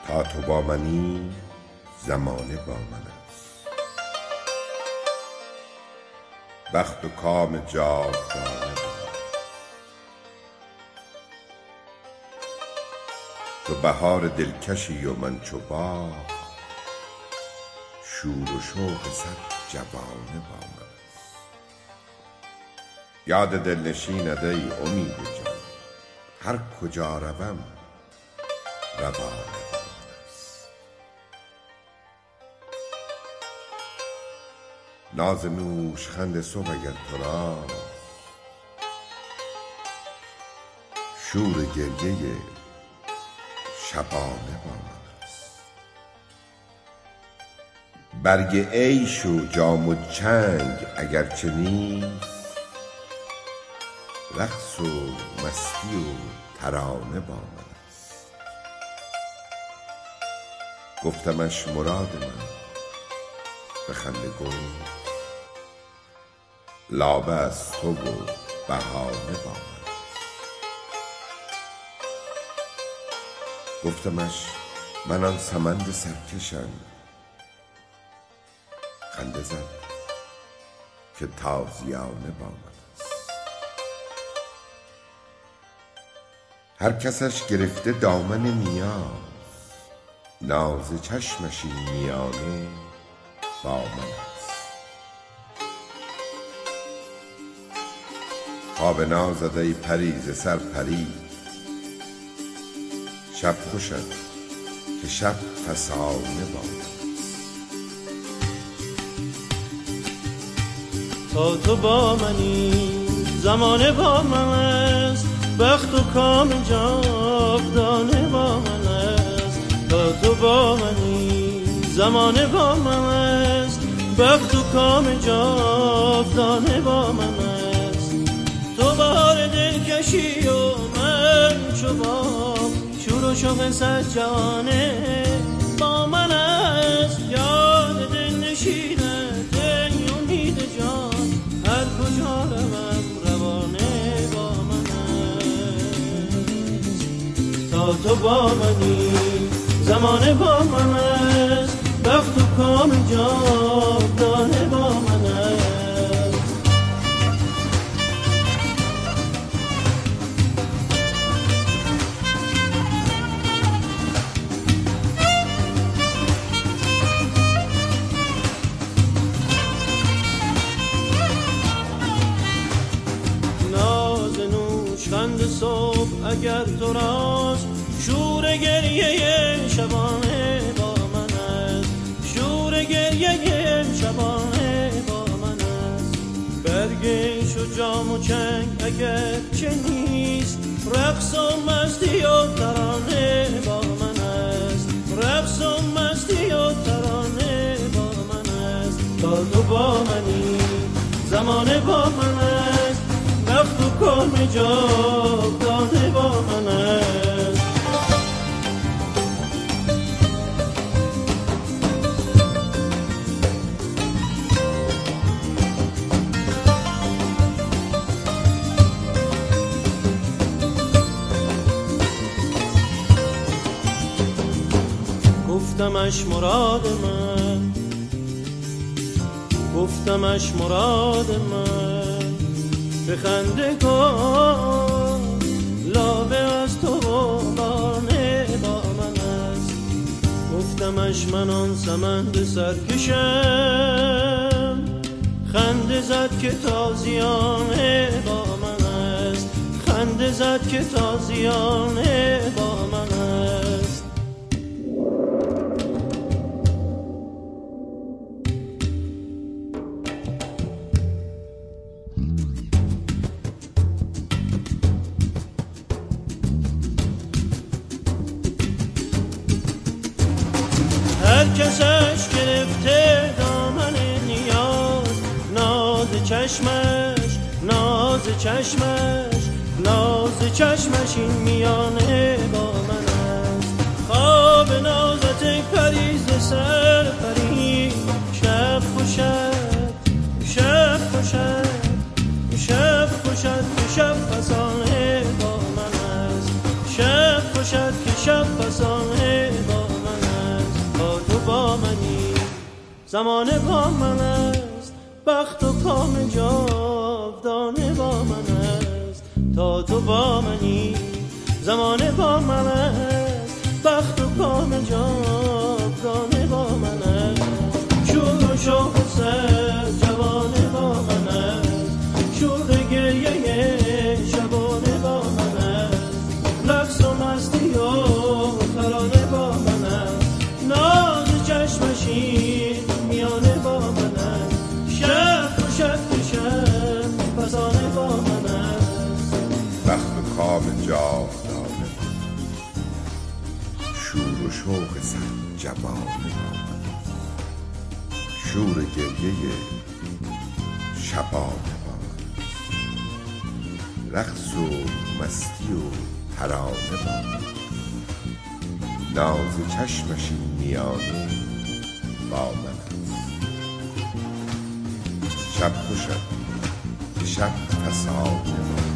تا تو با منی زمانه با من است. بخت و کام جاودانه با من. تو بهار دلکشی و من چو باغ، شور و شوق صد جوانه با من است. یاد دلنشینت ای امید جان، هر کجا روم روانه با من است. ناز نوشخند صبح اگر تو راست، شور گریه شبانه با من است. برگ عیش و جام و چنگ اگرچه نیست، رقص و مستی و ترانه با من است. گفتمش مراد من، به خنده گفت لابه از تو و بهانه با من است. گفتمش من آن سمند سرکشم، خنده زد که تازیانه با من است. هر کسش گرفته دامن نیاز، ناز چشمش این میانه با من است. خواب نازت ای پری ز سر پری، شب خوشت که شب فسانه با من است. تا تو با منی زمانه با من است، بخت و کام جاودانه با من است. تا تو با منی زمانه با من است، بخت و کام جاودانه با من است. تو بهار دلکشی و من چو باغ، شور و شوق صد جوانه با من است. یاد دلنشینت ای امید جان، هر کجا روم روانه با من است. تا تو با منی زمانه با من است، بخت و کام جاودانه با من است. ناز نوشخند صبح اگر تو راست، شور گریه شبانه با من است. شور گریه شبانه با من است. برگش و جام و چنگ اگر چه نیست، رقص و مستی و ترانه با من است. رقص و مستی و ترانه با من است. تا تو با منی زمانه با من است، بخت و کام جاودانه با من است. گفتمش مراد من، گفتمش مراد من، به خنده گفت لابه از تو بانه با من است. گفتمش من آن سمند سرکشم، خنده زد که تازیانه با من است. خنده زد که تازیانه با من است. هر کسش گرفته دامن نیاز، ناز چشمش ناز چشمش ناز چشمش این میانه با من است. خواب نازت ای پری ز سر پری، شب خوشد شب خوشد شب خوشد که شب فسانه با من است. شب خوشد که شب فسانه با من است. زمانه با من است، بخت و کام جاودانه با من است، تا تو با منی. زمانه با من است، بخت و کام جاودانه با من است، شور و شوق سر جوانه با من است، شور گریه شبانه با من است، رقص و مستی و ترانه با من است، ناز چشمشی میانه با من است، شب و شب فسانه با من است، بخت و کام جاودانه، شور و شوق سر جوانه با من، شور گریه شبانه با من، رقص و مستی و ترانه با من، ناز چشمش میانه با من است، شب و شب فسانه با من.